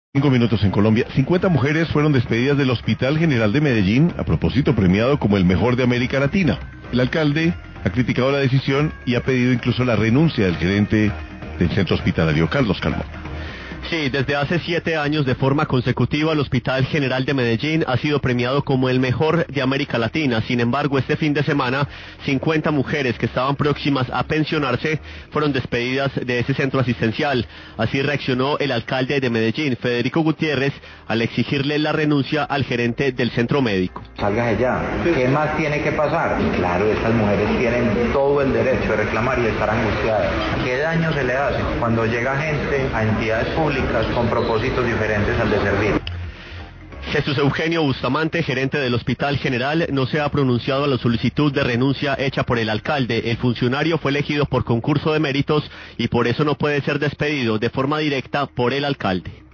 5 minutos en Colombia. 50 mujeres fueron despedidas del Hospital General de Medellín, a propósito premiado como el mejor de América Latina. El alcalde ha criticado la decisión y ha pedido incluso la renuncia del gerente del centro hospitalario, Carlos Calmón. Sí, desde hace 7 años de forma consecutiva el Hospital General de Medellín ha sido premiado como el mejor de América Latina. Sin embargo, este fin de semana, 50 mujeres que estaban próximas a pensionarse fueron despedidas de ese centro asistencial. Así reaccionó el alcalde de Medellín, Federico Gutiérrez, al exigirle la renuncia al gerente del centro médico. Salga ya. ¿Qué más tiene que pasar? Y claro, estas mujeres tienen todo el derecho de reclamar y de estar angustiadas. ¿Qué daño se le hace cuando llega gente a entidades públicas con propósitos diferentes al de servir? Jesús Eugenio Bustamante, gerente del Hospital General, no se ha pronunciado a la solicitud de renuncia hecha por el alcalde. El funcionario fue elegido por concurso de méritos y por eso no puede ser despedido de forma directa por el alcalde.